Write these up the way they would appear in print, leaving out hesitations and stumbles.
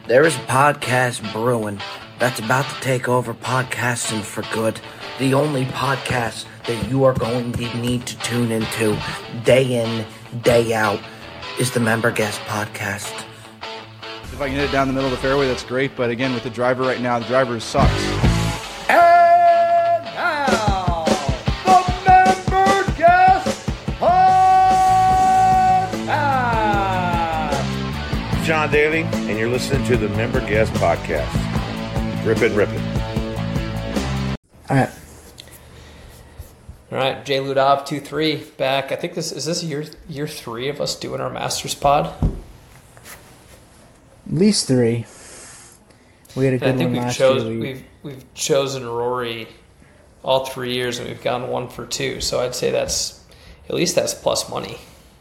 There is a podcast brewing that's about to take over podcasting for good. The only podcast that you are going to need to tune into day in, day out is the Member Guest Podcast. If I can hit it down the middle of the fairway, that's great. But again, with the driver right now, the driver sucks. And now, the Member Guest Podcast. John Daly, and you're listening to the Member Guest Podcast. Rip it. All right, Jay Ludov, 2-3, back. I think this is year 3 of us doing our Masters pod. At least 3. We had a good one last year. We've chosen Rory all 3 years, and we've gone 1 for 2. So I'd say that's plus money.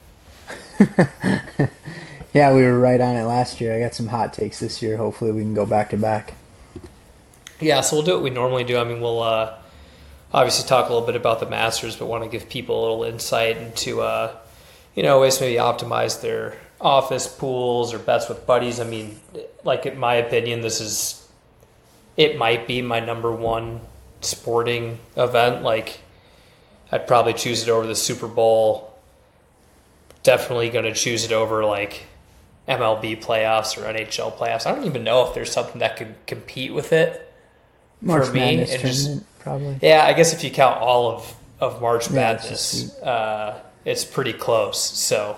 Yeah, we were right on it last year. I got some hot takes this year. Hopefully we can go back to back. Yeah, so we'll do what we normally do. I mean, we'll obviously talk a little bit about the Masters, but want to give people a little insight into ways to maybe optimize their office pools or bets with buddies. I mean, like, in my opinion, it might be my number one sporting event. Like, I'd probably choose it over the Super Bowl. Definitely going to choose it over, like, MLB playoffs or NHL playoffs. I don't even know if there's something that could compete with it. March Madness tournament, probably. Yeah, I guess if you count all of March Madness, it's pretty close. So,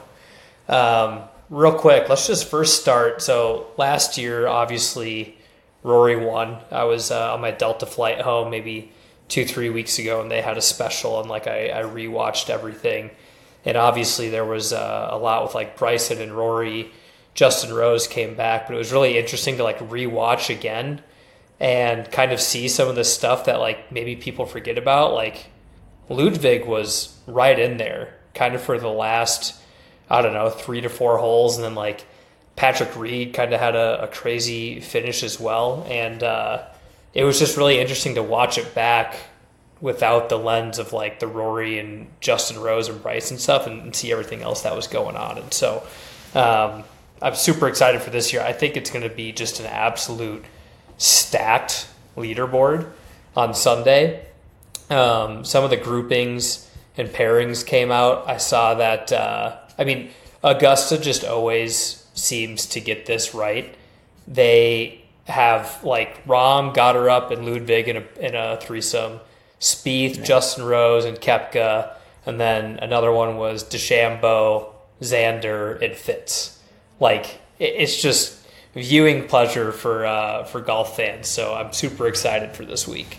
real quick, let's just first start. So last year, obviously, Rory won. I was on my Delta flight home maybe 2-3 weeks ago, and they had a special, and like I rewatched everything. And obviously there was a lot with like Bryson and Rory. Justin Rose came back, but it was really interesting to like rewatch again and kind of see some of the stuff that like maybe people forget about. Like Ludwig was right in there kind of for the last, 3 to 4 holes. And then like Patrick Reed kind of had a crazy finish as well. And it was just really interesting to watch it back without the lens of like the Rory and Justin Rose and Bryce and stuff, and see everything else that was going on. And so I'm super excited for this year. I think it's going to be just an absolute stacked leaderboard on Sunday. Some of the groupings and pairings came out. I saw that, Augusta just always seems to get this right. They have like Rahm got her up and Ludwig in a threesome, Spieth, Justin Rose, and Koepka, and then another one was DeChambeau, Xander, and Fitz. Like, it's just viewing pleasure for golf fans. So I'm super excited for this week.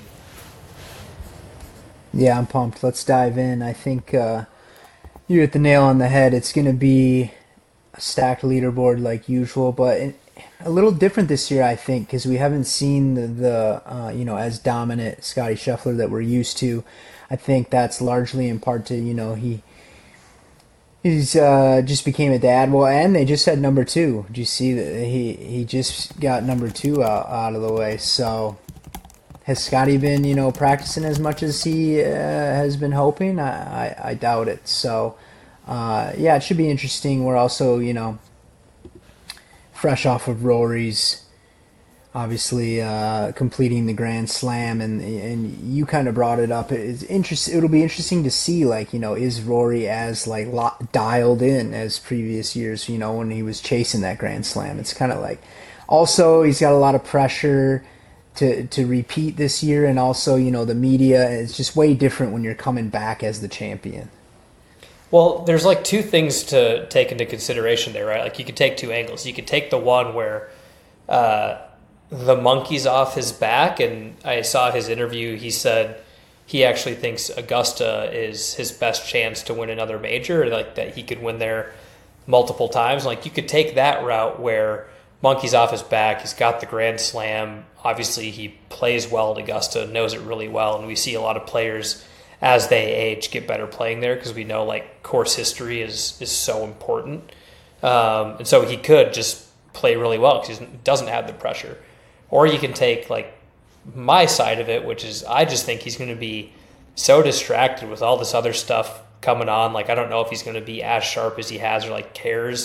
Yeah, I'm pumped. Let's dive in. I think you hit the nail on the head. It's going to be a stacked leaderboard like usual, but a little different this year, I think, because we haven't seen the as dominant Scottie Scheffler that we're used to. I think that's largely in part to, he's just became a dad. Well, and they just had number 2. Did you see that he just got number 2 out of the way? So has Scottie been, practicing as much as he has been hoping? I doubt it. So, it should be interesting. We're also, fresh off of Rory's, obviously completing the Grand Slam, and you kind of brought it up. It'll be interesting to see, like, is Rory as like dialed in as previous years? When he was chasing that Grand Slam, it's kind of like. Also, he's got a lot of pressure to repeat this year, and also the media is just way different when you're coming back as the champion. Well, there's like 2 things to take into consideration there, right? Like, you could take 2 angles. You could take the one where the monkey's off his back, and I saw his interview. He said he actually thinks Augusta is his best chance to win another major, like that he could win there multiple times. Like, you could take that route where monkey's off his back. He's got the Grand Slam. Obviously, he plays well at Augusta, knows it really well, and we see a lot of players as they age get better playing there because we know like course history is so important. And so he could just play really well because he doesn't have the pressure. Or you can take like my side of it, which is I just think he's going to be so distracted with all this other stuff coming on. Like, I don't know if he's going to be as sharp as he has or like cares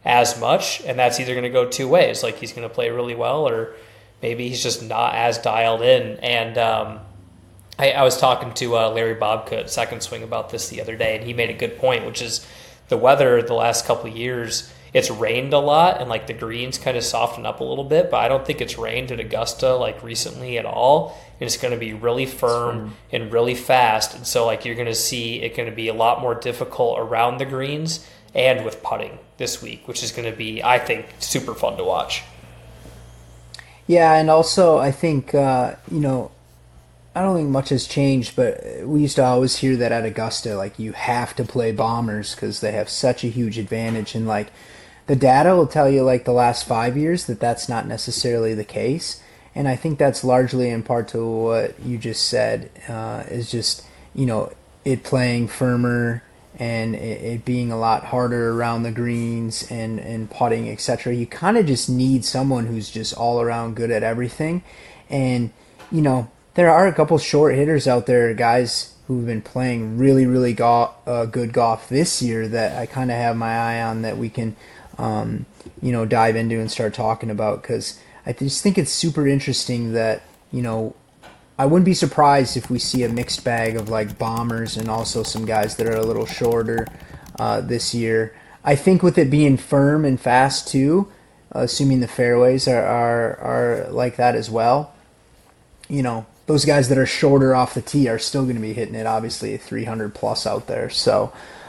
as much, and that's either going to go two ways. Like he's going to play really well, or maybe he's just not as dialed in. And I was talking to Larry Bobka at Second Swing about this the other day, and he made a good point, which is the weather the last couple of years, it's rained a lot, and like the greens kind of softened up a little bit, but I don't think it's rained at Augusta like recently at all. And it's going to be really firm and really fast. And so like you're going to see it going to be a lot more difficult around the greens and with putting this week, which is going to be, I think, super fun to watch. Yeah, and also I think, I don't think much has changed, but we used to always hear that at Augusta, like, you have to play bombers because they have such a huge advantage. And, like, the data will tell you, like, the last 5 years that that's not necessarily the case. And I think that's largely in part to what you just said, is just, it playing firmer and it being a lot harder around the greens and putting, etc. You kind of just need someone who's just all around good at everything. And, there are a couple short hitters out there, guys who've been playing really, really good golf this year that I kind of have my eye on that we can, dive into and start talking about, because I just think it's super interesting that, I wouldn't be surprised if we see a mixed bag of like bombers and also some guys that are a little shorter this year. I think with it being firm and fast too, assuming the fairways are like that as well, those guys that are shorter off the tee are still going to be hitting it, obviously, 300 plus out there. So,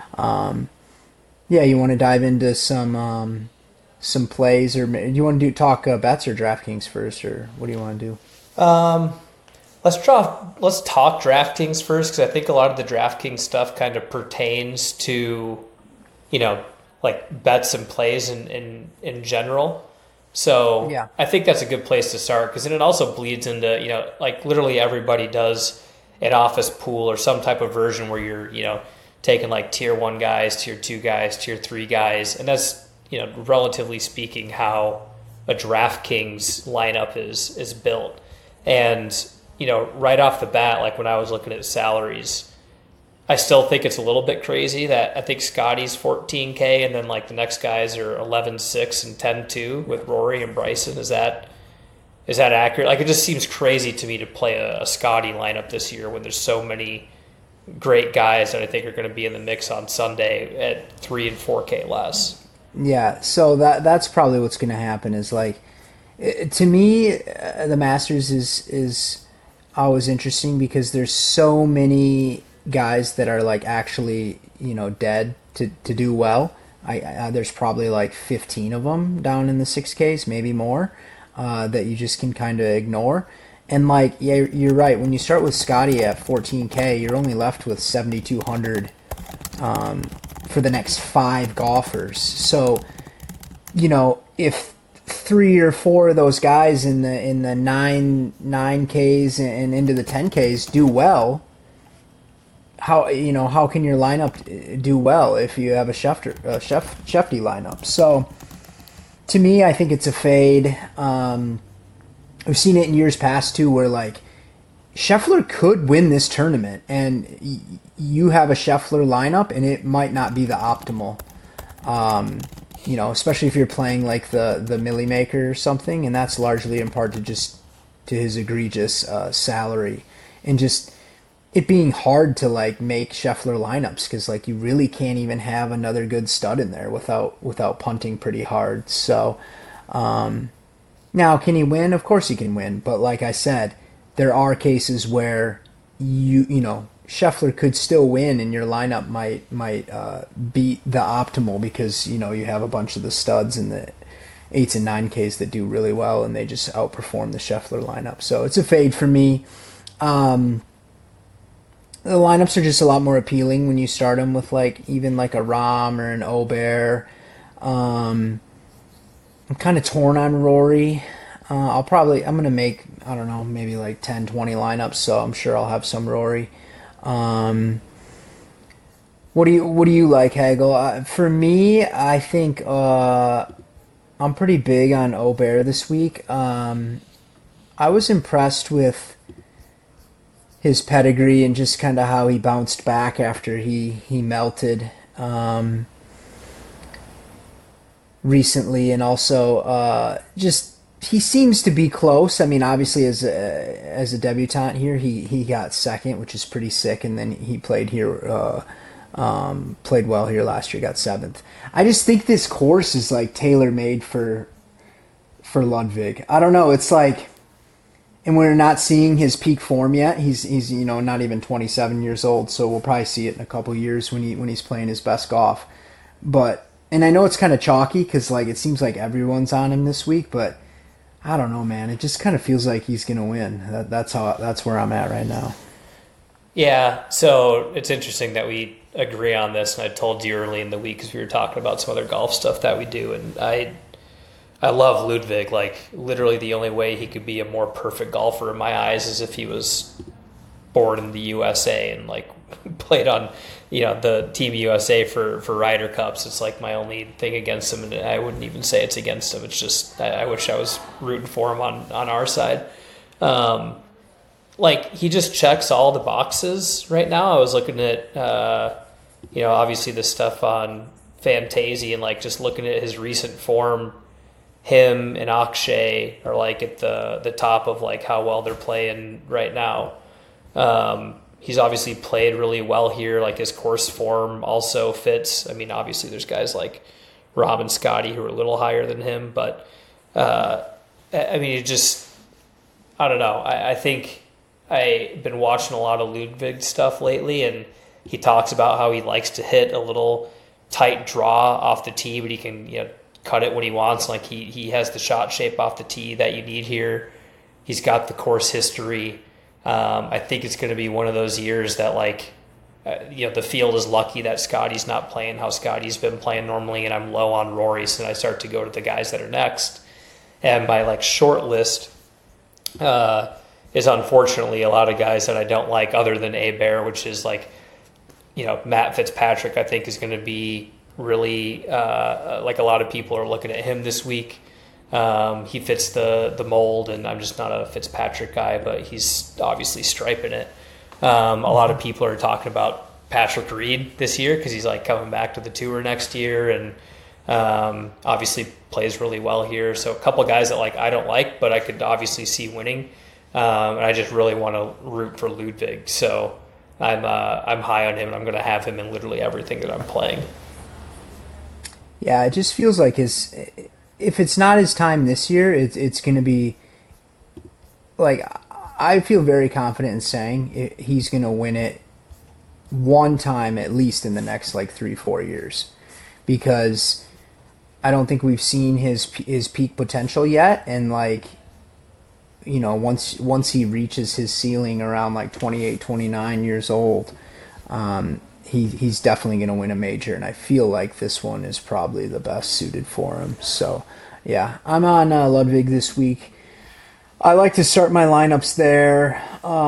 you want to dive into some plays, or do you want to talk bets or DraftKings first, or what do you want to do? Let's talk DraftKings first, because I think a lot of the DraftKings stuff kind of pertains to, like bets and plays in general. So yeah. I think that's a good place to start, because then it also bleeds into, like literally everybody does an office pool or some type of version where you're, taking like tier 1 guys, tier 2 guys, tier 3 guys. And that's, relatively speaking, how a DraftKings lineup is built. And, right off the bat, like when I was looking at salaries, I still think it's a little bit crazy that I think Scotty's $14K and then like the next guys are 11.6 and 10.2 with Rory and Bryson. Is that accurate? Like, it just seems crazy to me to play a Scotty lineup this year when there's so many great guys that I think are going to be in the mix on Sunday at 3 and 4K less. Yeah, so that's probably what's going to happen. Is like, to me, the Masters is always interesting because there's so many guys that are like actually dead to do well. There's probably like 15 of them down in the 6Ks, maybe more, that you just can kind of ignore. And like, yeah, you're right. When you start with Scotty at 14K, you're only left with 7,200 for the next 5 golfers. So, if 3 or 4 of those guys in the 9Ks and into the 10Ks do well, how can your lineup do well if you have a Schefty lineup? So to me, I think it's a fade. We've seen it in years past too, where like Scheffler could win this tournament, and you have a Scheffler lineup, and it might not be the optimal. Especially if you're playing like the Millie Maker or something, and that's largely in part to his egregious salary and just it being hard to like make Scheffler lineups, because like you really can't even have another good stud in there without punting pretty hard. So now, can he win? Of course he can win, but like I said, there are cases where Scheffler could still win, and your lineup might beat the optimal because you have a bunch of the studs in the 8s and 9Ks that do really well, and they just outperform the Scheffler lineup. So it's a fade for me. The lineups are just a lot more appealing when you start them with even a Rahm or an Aubert. I'm kind of torn on Rory. I'm going to make, I don't know, maybe like 10, 20 lineups, so I'm sure I'll have some Rory. What do you like, Hagel? For me, I think I'm pretty big on Aubert this week. I was impressed with his pedigree and just kind of how he bounced back after he melted. recently, and also just he seems to be close. I mean, obviously as a debutant here, he got second, which is pretty sick, and then he played here. Played well here last year, got seventh. I just think this course is like tailor made for Ludwig. I don't know. It's like, and we're not seeing his peak form yet. He's not even 27 years old, so we'll probably see it in a couple years when he's playing his best golf. But and I know it's kind of chalky because like it seems like everyone's on him this week, but I don't know, man. It just kind of feels like he's gonna win. That's where I'm at right now. Yeah, so it's interesting that we agree on this, and I told you early in the week because we were talking about some other golf stuff that we do, and I love Ludwig. Like, literally the only way he could be a more perfect golfer in my eyes is if he was born in the USA and like played on, the Team USA for Ryder Cups. It's like my only thing against him, and I wouldn't even say it's against him. It's just I wish I was rooting for him on our side. Like, he just checks all the boxes right now. I was looking at, obviously the stuff on Fantasy and like just looking at his recent form. Him and Akshay are like at the top of like how well they're playing right now. He's obviously played really well here. Like, his course form also fits. I mean, obviously there's guys like Rob and Scotty who are a little higher than him, but I mean, it just, I don't know. I think I've been watching a lot of Ludwig stuff lately, and he talks about how he likes to hit a little tight draw off the tee, but he can, cut it when he wants. Like, he has the shot shape off the tee that you need here. He's got the course history. I think it's going to be one of those years that like, the field is lucky that Scotty's not playing how Scotty's been playing normally, and I'm low on Rory, so I start to go to the guys that are next. And my like short list is unfortunately a lot of guys that I don't like other than A-Bear, which is like, Matt Fitzpatrick, I think is going to be really like a lot of people are looking at him this week. He fits the mold, and I'm just not a Fitzpatrick guy, but he's obviously striping it. A lot of people are talking about Patrick Reed this year because he's like coming back to the tour next year, and obviously plays really well here. So a couple of guys that like I don't like, but I could obviously see winning. And I just really want to root for Ludwig. So I'm high on him, and I'm going to have him in literally everything that I'm playing. Yeah, it just feels like if it's not his time this year, it's going to be like, I feel very confident in saying he's going to win it one time at least in the next like 3-4 years, because I don't think we've seen his peak potential yet, and like, once he reaches his ceiling around like 28, 29 years old, he's definitely going to win a major, and I feel like this one is probably the best suited for him. So, yeah, I'm on Ludwig this week. I like to start my lineups there.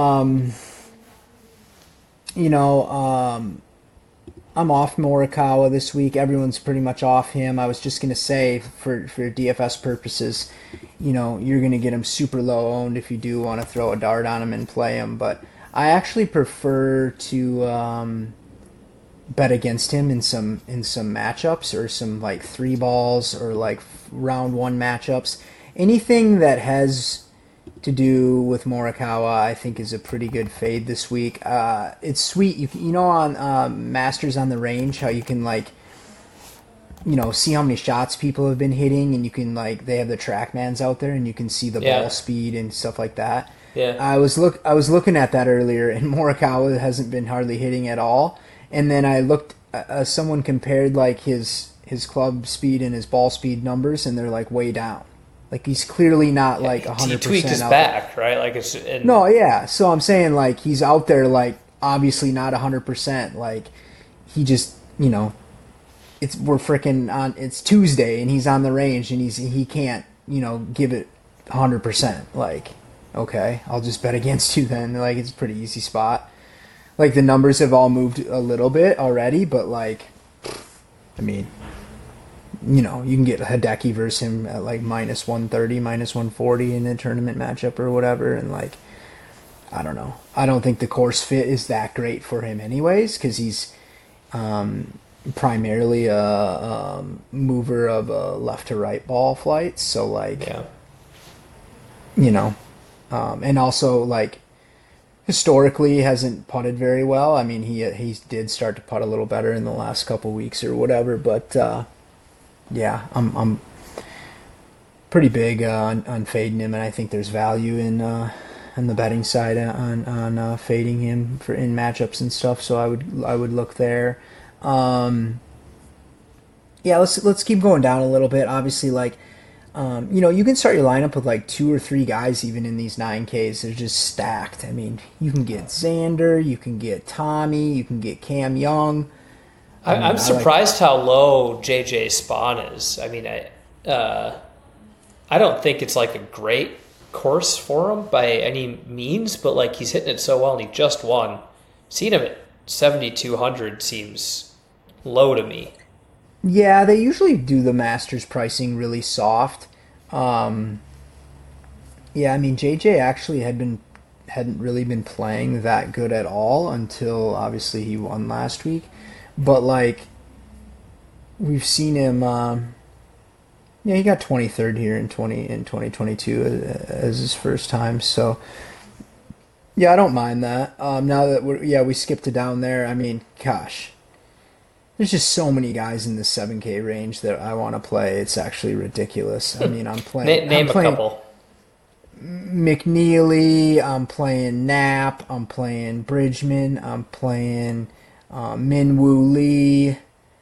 I'm off Morikawa this week. Everyone's pretty much off him. I was just going to say, for DFS purposes, you're going to get him super low owned if you do want to throw a dart on him and play him. But I actually prefer to bet against him in some matchups, or some like 3 balls, or like round 1 matchups. Anything that has to do with Morikawa, I think, is a pretty good fade this week. It's sweet. On Masters on the Range, how you can like, see how many shots people have been hitting, and you can like, they have the TrackMans out there, and you can see the ball speed and stuff like that. Yeah. I was looking at that earlier, and Morikawa hasn't been hardly hitting at all. And then I looked, someone compared like his club speed and his ball speed numbers, and they're like way down. Like, he's clearly not like 100%. He tweaked his back, right? Like, it's no, yeah. So I'm saying like he's out there like obviously not 100%. Like, he just we're freaking on. It's Tuesday and he's on the range, and he can't give it 100%. Like, okay, I'll just bet against you then. Like, it's a pretty easy spot. Like, the numbers have all moved a little bit already, but like, I mean, you can get Hideki versus him at like minus 130, minus 140 in a tournament matchup or whatever, and like, I don't know. I don't think the course fit is that great for him anyways, because he's, primarily a mover of left to right ball flights. So like, Yeah. you know, and also like historically hasn't putted very well. I mean, he did start to putt a little better in the last couple weeks or whatever, but yeah, I'm pretty big on fading him, and I think there's value in the betting side on fading him for in matchups and stuff. So I would look there. Yeah, let's keep going down a little bit. Obviously, like you can start your lineup with like 2 or 3 guys even in these 9Ks. They're just stacked. I mean, you can get Xander, you can get Tommy, you can get Cam Young. I'm surprised how low JJ Spawn is. I mean, I don't think it's like a great course for him by any means, but like he's hitting it so well and he just won. Seeing him at 7,200 seems low to me. Yeah, they usually do the Masters pricing really soft. Yeah, I mean JJ actually hadn't really been playing that good at all until obviously he won last week. But like we've seen him yeah, he got 23rd here in 2022 as his first time. So yeah, I don't mind that. Now that we skipped it down there. I mean, gosh. There's just so many guys in the 7K range that I want to play. It's actually ridiculous. I mean, I'm playing... Name a couple. McNeely, I'm playing Knapp, I'm playing Bridgman, I'm playing Minwoo Lee,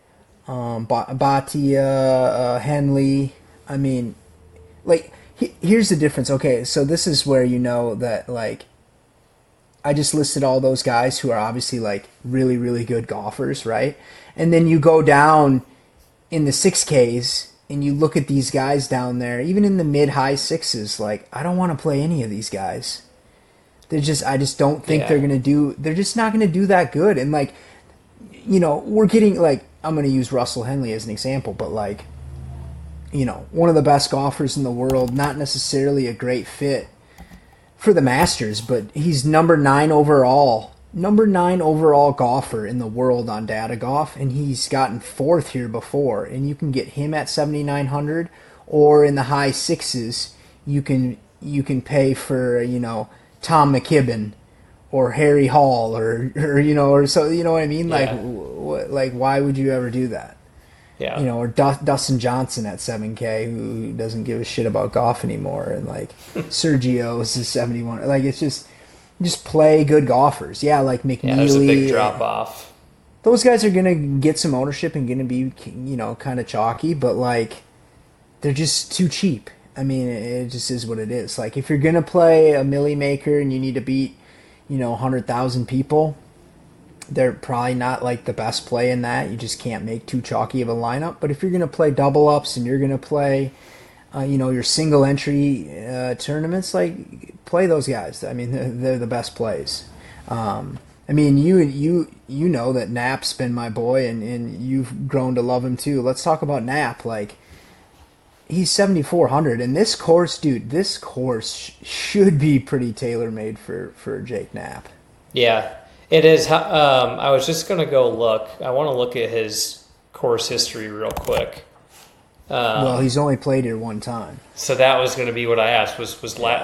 Bhatia, Henley. I mean, like, here's the difference. Okay, so this is where you know that, like, I just listed all those guys who are obviously, like, really, really good golfers, right? And then you go down in the 6Ks and you look at these guys down there, even in the mid-high 6s, like, I don't want to play any of these guys. I just don't think they're just not going to do that good. And, like, we're getting, like, I'm going to use Russell Henley as an example, but, like, one of the best golfers in the world, not necessarily a great fit for the Masters, but he's number 9 overall golfer in the world on Data Golf, and he's gotten 4th here before, and you can get him at 7,900, or in the high 6s, you can pay for, Tom McKibben, or Harry Hall, or so, you know what I mean? Yeah. Like, why would you ever do that? Yeah. Or Dustin Johnson at 7K, who doesn't give a shit about golf anymore, and like Sergio is 71. Like, it's just play good golfers. Yeah, like McNeely. Yeah, there's a big drop off. Those guys are gonna get some ownership and gonna be kind of chalky, but like they're just too cheap. I mean, it just is what it is. Like, if you're gonna play a Millie Maker and you need to beat 100,000 people, they're probably not like the best play in that. You just can't make too chalky of a lineup. But if you're going to play double ups and you're going to play, your single entry tournaments, like, play those guys. I mean, they're the best plays. I mean, you know that Knapp's been my boy, and you've grown to love him too. Let's talk about Knapp. Like, he's 7,400, and this course should be pretty tailor made for Jake Knapp. Yeah. It is. I was just going to go look. I want to look at his course history real quick. Well, he's only played here one time. So that was going to be what I asked. Was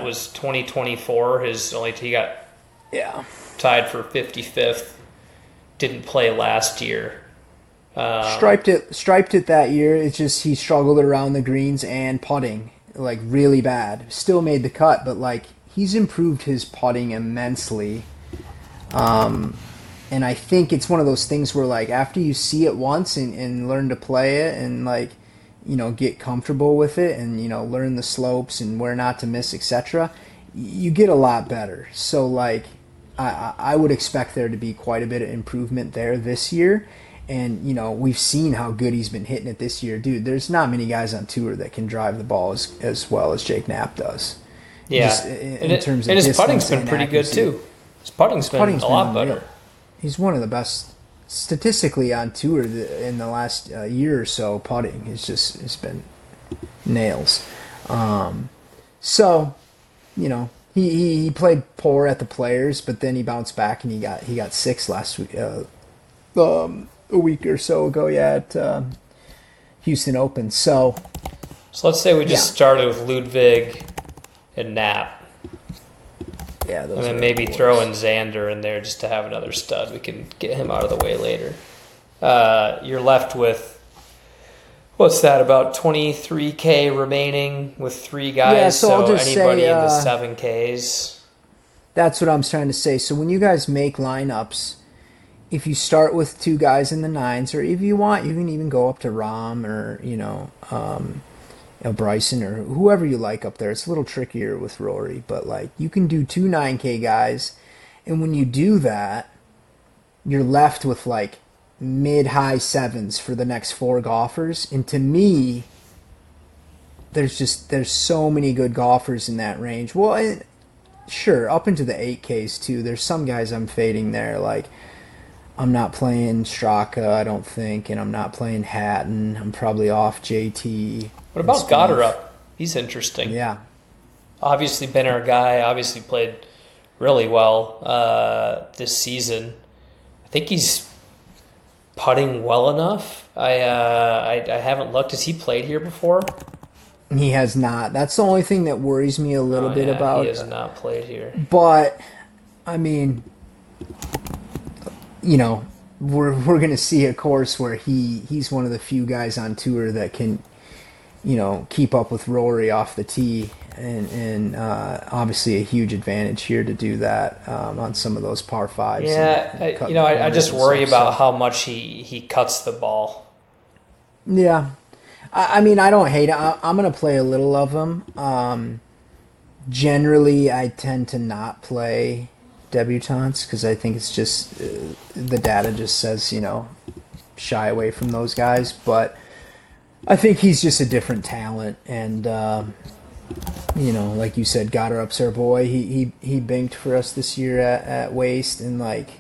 2024 his only? He got tied for 55th. Didn't play last year. Striped it that year. It's just he struggled around the greens and putting, like, really bad. Still made the cut, but like, he's improved his putting immensely. And I think it's one of those things where, like, after you see it once and learn to play it and, like, get comfortable with it and, learn the slopes and where not to miss, etc., you get a lot better. So, like, I would expect there to be quite a bit of improvement there this year. And, we've seen how good he's been hitting it this year. Dude, there's not many guys on tour that can drive the ball as well as Jake Knapp does. Yeah. Just in terms of his putting's been and pretty accuracy. good, too. His putting's been a lot unreal. better. He's one of the best statistically on tour in the last year or so. Putting it's been nails. So, he played poor at the Players, but then he bounced back and he got 6th last week, a week or so ago, at Houston Open. So let's say we just started with Ludwig and Knapp. Yeah, those and then maybe throw in Xander in there just to have another stud. We can get him out of the way later. You're left with, what's that, about 23K remaining with 3 guys? Yeah, so I'll just anybody say, in the 7Ks. That's what I'm trying to say. So when you guys make lineups, if you start with 2 guys in the 9s, or if you want, you can even go up to Rahm or, Bryson or whoever you like up there. It's a little trickier with Rory, but like you can do 2 9K guys, and when you do that, you're left with like mid-high 7s for the next 4 golfers. And to me, there's so many good golfers in that range. Well, sure, up into the 8Ks too. There's some guys I'm fading there, like I'm not playing Straka, I don't think, and I'm not playing Hatton. I'm probably off JT. What about Goddard? He's interesting. Yeah. Obviously been our guy, obviously played really well this season. I think he's putting well enough. I haven't looked. Has he played here before? He has not. That's the only thing that worries me a little bit about. He has not played here. But, I mean, we're going to see a course where he's one of the few guys on tour that can keep up with Rory off the tee, and obviously a huge advantage here to do that on some of those par 5s. Yeah, I just worry about how much he cuts the ball. Yeah. I mean, I don't hate it. I'm going to play a little of them. Generally, I tend to not play debutantes because I think it's just the data just says, shy away from those guys, but I think he's just a different talent, and like you said, Goddard's our boy. He binked for us this year at Waste, and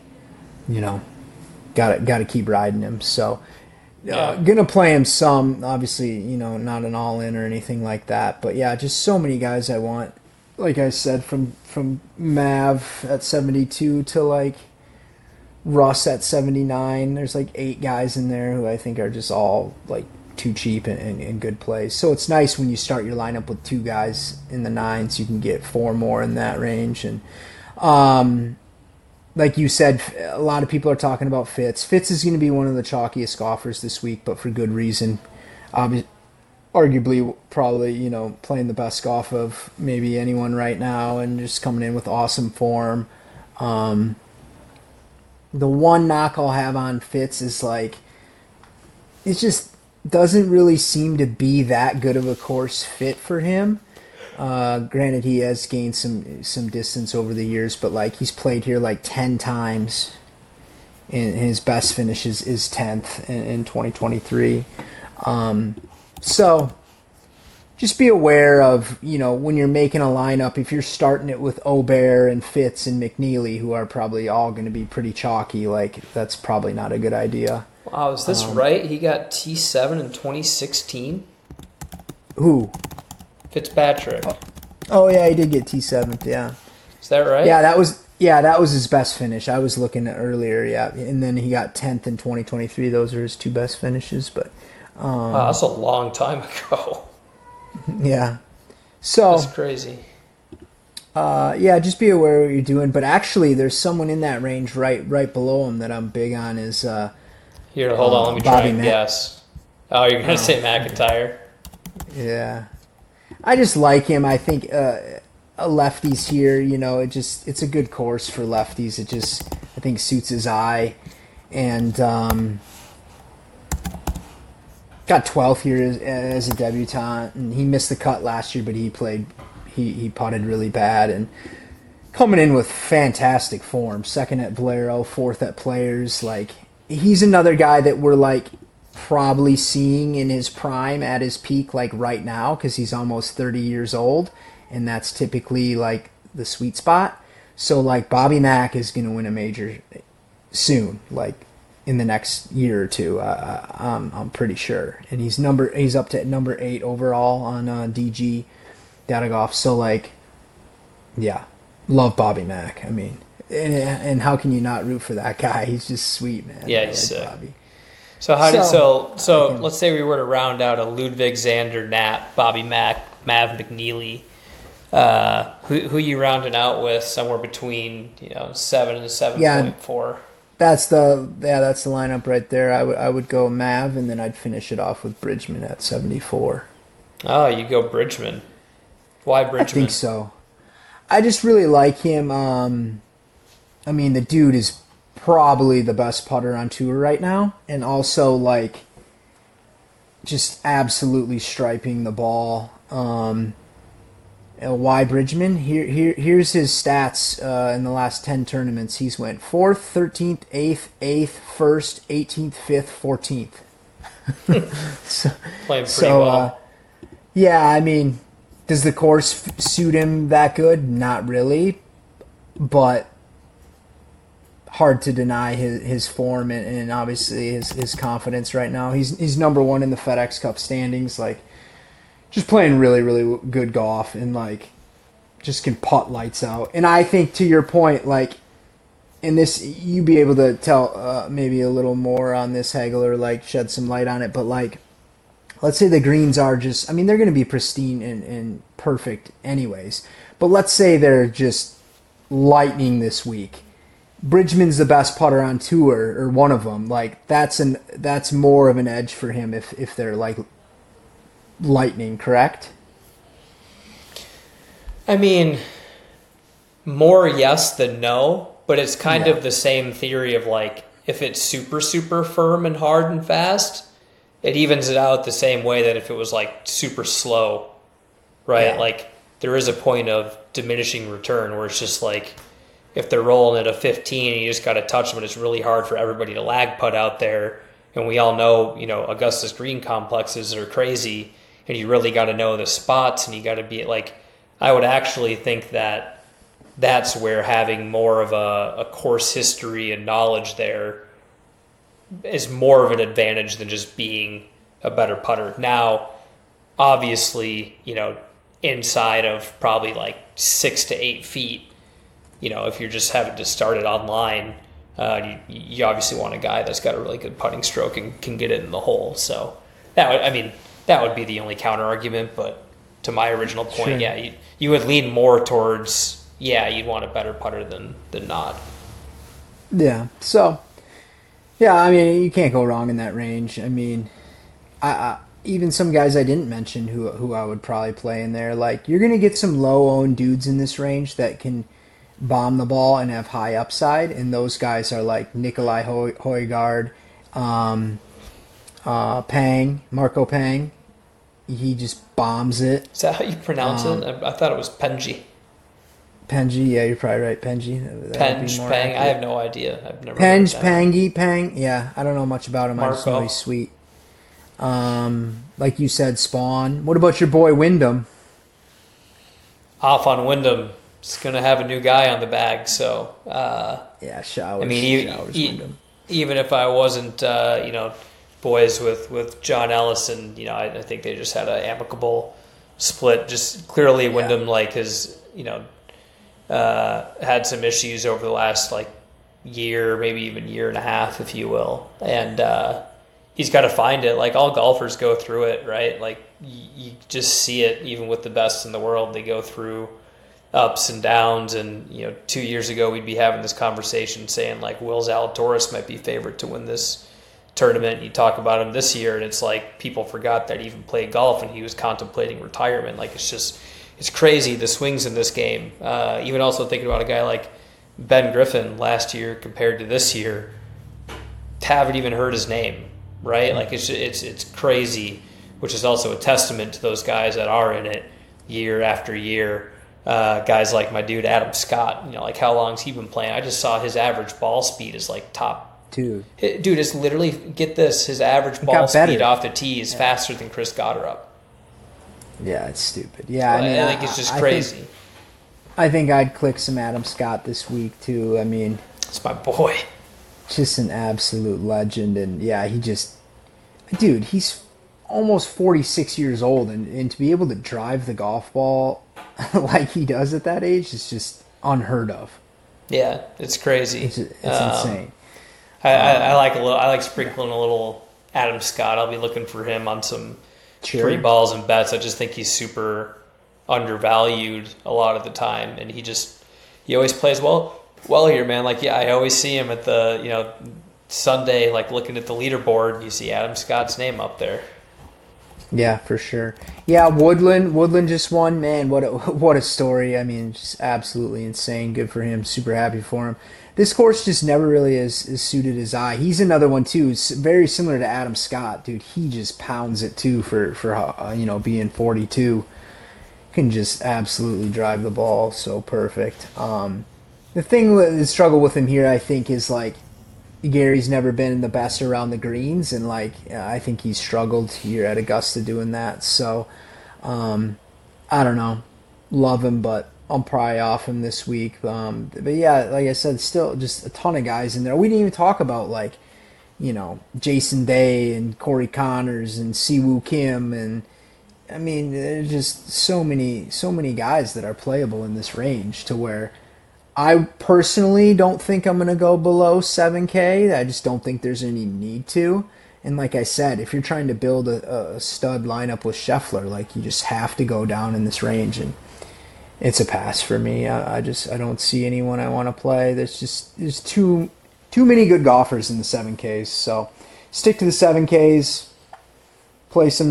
got to keep riding him. So gonna play him some, obviously, not an all in or anything like that, but yeah, just so many guys I want. Like I said, from Mav at 72 to like Russ at 79, there's like 8 guys in there who I think are just all like too cheap and good plays. So it's nice when you start your lineup with 2 guys in the 9s, you can get 4 more in that range. And like you said, a lot of people are talking about Fitz. Fitz is going to be one of the chalkiest golfers this week, but for good reason. Arguably, probably, playing the best golf of maybe anyone right now and just coming in with awesome form. The one knock I'll have on Fitz is like, it just doesn't really seem to be that good of a course fit for him. Granted, he has gained some distance over the years, but like he's played here like 10 times, and his best finish is 10th in 2023. So just be aware of, when you're making a lineup, if you're starting it with Obear and Fitz and McNeely, who are probably all going to be pretty chalky, like that's probably not a good idea. Wow, is this right? He got T7 in 2016? Who? Fitzpatrick. Oh yeah, he did get T7th, yeah. Is that right? Yeah, that was his best finish. I was looking at earlier, yeah. And then he got 10th in 2023. Those are his 2 best finishes, but wow, that's a long time ago. Yeah. So that's crazy. Yeah, just be aware of what you're doing. But actually, there's someone in that range right below him that I'm big on. Is here? Hold on, let me try and guess. Oh, you're gonna say McIntyre? Yeah, I just like him. I think lefties here. It's a good course for lefties. It just I think suits his eye, and got 12th here as a debutant, and he missed the cut last year, but he played. He putted really bad and coming in with fantastic form. 2nd at Valero, 4th at Players. Like he's another guy that we're like probably seeing in his prime at his peak like right now because he's almost 30 years old, and that's typically like the sweet spot. So like Bobby Mack is going to win a major soon, like in the next year or 2. I'm pretty sure, and he's up to number 8 overall on DG. Data Golf. So like, yeah, love Bobby Mack. I mean, and how can you not root for that guy? He's just sweet, man. Yeah, he's sick. Bobby. So let's say we were to round out a Ludwig, Xander, Nat, Bobby Mack, Mav McNeely. Who you rounding out with somewhere between 7 and 7.4? That's the lineup right there. I would go Mav, and then I'd finish it off with Bridgman at 74. Oh, you go Bridgman. Why Bridgman? I think so. I just really like him. I mean, the dude is probably the best putter on tour right now, and also like just absolutely striping the ball. Why Bridgman? Here's his stats in the last 10 tournaments. He's went 4th, 13th, 8th, 1st, 18th, 5th, 14th. Playing pretty well. Yeah, I mean, does the course suit him that good? Not really, but hard to deny his form and obviously his confidence right now. He's number one in the FedEx Cup standings, like just playing really, really good golf and like just can putt lights out. And I think to your point, like in this, you be able to tell maybe a little more on this, Hagler, like shed some light on it. But like, let's say the greens are just, I mean, they're going to be pristine and perfect anyways. But let's say they're just lightning this week. Bridgman's the best putter on tour, or one of them. Like that's more of an edge for him if they're like lightning, correct? I mean, more yes than no, but it's kind of the same theory of like if it's super, super firm and hard and fast, it evens it out the same way that if it was like super slow, right? Yeah. Like there is a point of diminishing return where it's just like if they're rolling at a 15 and you just got to touch them and it's really hard for everybody to lag putt out there. And we all know, Augusta's green complexes are crazy and you really got to know the spots and you got to be like, I would actually think that that's where having more of a course history and knowledge there is more of an advantage than just being a better putter. Now, obviously, inside of probably like 6 to 8 feet, if you're just having to start it online, you obviously want a guy that's got a really good putting stroke and can get it in the hole. So that would be the only counter argument. But to my original point, sure. You would lean more towards, you'd want a better putter than not. Yeah. So, I mean, you can't go wrong in that range. I mean, I even some guys I didn't mention who I would probably play in there. Like, you're going to get some low-owned dudes in this range that can bomb the ball and have high upside, and those guys are like Nikolai Højgaard, Marco Pang. He just bombs it. Is that how you pronounce it? I thought it was Penji. Penji, yeah, you're probably right. Penji. Peng, Pang. I have no idea. I've never. Peng, Pangy, Pang. Yeah, I don't know much about him. I just know he's sweet. Like you said, Spawn. What about your boy Wyndham? Off on Wyndham. He's going to have a new guy on the bag, so... Showers. I mean, even if I wasn't, boys with John Ellison, I think they just had an amicable split. Just clearly Wyndham, has, had some issues over the last, year, maybe even year and a half, if you will. And he's got to find it. Like, all golfers go through it, right? Like, you just see it even with the best in the world. They go through ups and downs, and 2 years ago we'd be having this conversation saying like Will Zalatoris might be favored to win this tournament, and you talk about him this year and it's like people forgot that he even played golf and he was contemplating retirement. Like, it's crazy the swings in this game. Even also thinking about a guy like Ben Griffin last year compared to this year, haven't even heard his name, right? Like, it's crazy, which is also a testament to those guys that are in it year after year. Guys like my dude Adam Scott, how long's he been playing? I just saw his average ball speed is like top. Dude, it's literally, get this, his average ball speed off the tee is faster than Chris Gotterup. Yeah, it's stupid. Yeah, I think it's just crazy. I think I'd click some Adam Scott this week too. I mean, it's my boy. Just an absolute legend, and he's almost 46 years old, and to be able to drive the golf ball like he does at that age is just unheard of. Yeah, it's crazy. It's insane. I like sprinkling a little Adam Scott. I'll be looking for him on some Sure. free balls and bets. I just think he's super undervalued a lot of the time, and he always plays well here, man. Like, yeah, I always see him at the Sunday, like looking at the leaderboard, you see Adam Scott's name up there. Yeah, for sure. Yeah, Woodland just won. Man, what a story. I mean, just absolutely insane. Good for him. Super happy for him. This course just never really is suited his eye. He's another one too. It's very similar to Adam Scott, dude. He just pounds it too for being 42. Can just absolutely drive the ball so perfect. The thing with the struggle with him here, I think, is like Gary's never been the best around the greens, and like I think he's struggled here at Augusta doing that. So I don't know, love him, but I'm probably off him this week. But yeah, like I said, still just a ton of guys in there. We didn't even talk about like Jason Day and Corey Connors and Siwoo Kim, and I mean there's just so many guys that are playable in this range to where I personally don't think I'm going to go below 7K. I just don't think there's any need to. And like I said, if you're trying to build a stud lineup with Scheffler, like you just have to go down in this range, and it's a pass for me. I don't see anyone I want to play. There's too many good golfers in the 7Ks. So stick to the 7Ks, play some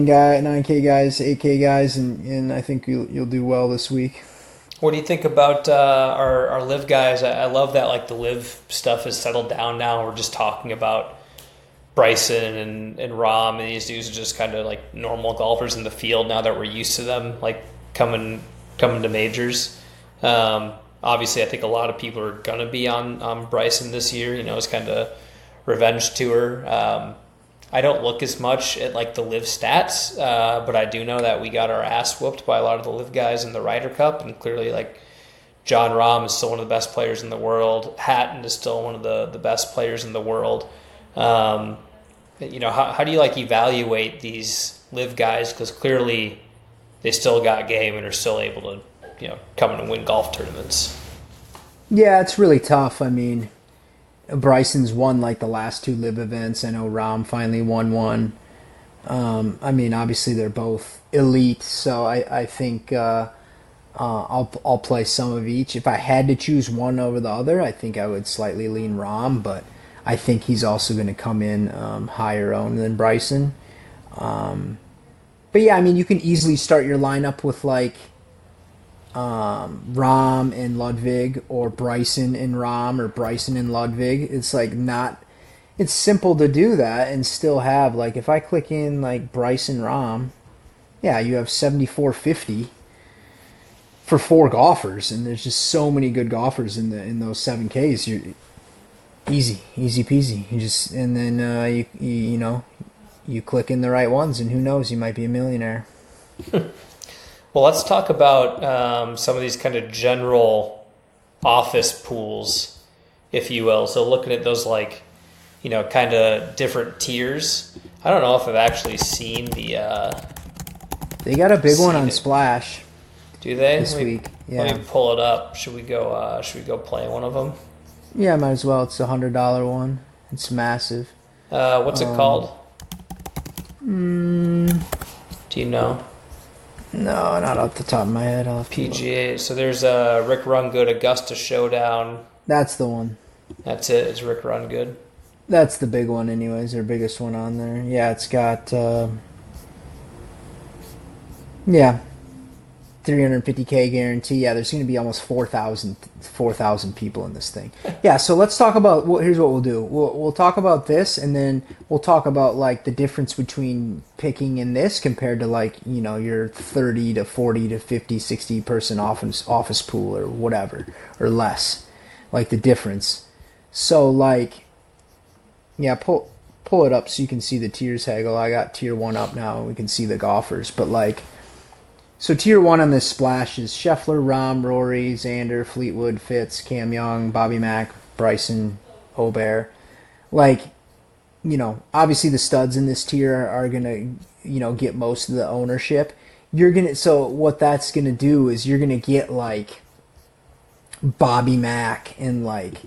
9K guys, 8K guys, and I think you'll do well this week. What do you think about our live guys? I love that like the live stuff has settled down now. We're just talking about Bryson and Rahm, and these dudes are just kind of like normal golfers in the field now that we're used to them like coming to majors. Obviously, I think a lot of people are gonna be on Bryson this year. It's kind of revenge tour. I don't look as much at like the live stats, but I do know that we got our ass whooped by a lot of the live guys in the Ryder Cup, and clearly like Jon Rahm is still one of the best players in the world. Hatton is still one of the best players in the world. How do you like evaluate these live guys? Because clearly they still got game and are still able to come in and win golf tournaments. Yeah, it's really tough. I mean, Bryson's won like the last 2 live events. I know Rahm finally won one. I mean, obviously they're both elite, so I think I'll play some of each. If I had to choose one over the other, I think I would slightly lean Rahm, but I think he's also going to come in higher owned than Bryson. But yeah, I mean, you can easily start your lineup with like Rahm and Ludwig, or Bryson and Rahm, or Bryson and Ludwig. It's like it's simple to do that and still have, like, if I click in like Bryson Rahm, yeah, you have 7,450 for 4 golfers, and there's just so many good golfers in those 7Ks. You're easy peasy. And then you click in the right ones, and who knows, you might be a millionaire. Well, let's talk about some of these kind of general office pools, if you will. So looking at those like, kind of different tiers. I don't know if I've actually seen the... They got a big one on Splash. Do they? This week, yeah. Let me pull it up. Should we go play one of them? Yeah, might as well. It's a $100 one. It's massive. What's it called? Do you know? No, not off the top of my head. I'll have to PGA. look. So there's a Rick Rungood Augusta Showdown. That's the one. That's it. It's Rick Rungood. That's the big one, anyways. Their biggest one on there. Yeah, it's got 350K guarantee. Yeah, there's going to be almost 4,000 people in this thing. Yeah, so let's talk about, here's what we'll do. We'll talk about this, and then we'll talk about like the difference between picking in this compared to like, your 30 to 40 to 50, 60 person office pool or whatever, or less. Like the difference. So like, yeah, pull it up so you can see the tiers, Hagel. I got tier 1 up now, and we can see the golfers. But like, so tier 1 on this Splash is Scheffler, Rahm, Rory, Xander, Fleetwood, Fitz, Cam Young, Bobby Mack, Bryson, Aubert. Like, obviously the studs in this tier are going to, get most of the ownership. So what that's going to do is you're going to get like Bobby Mack and like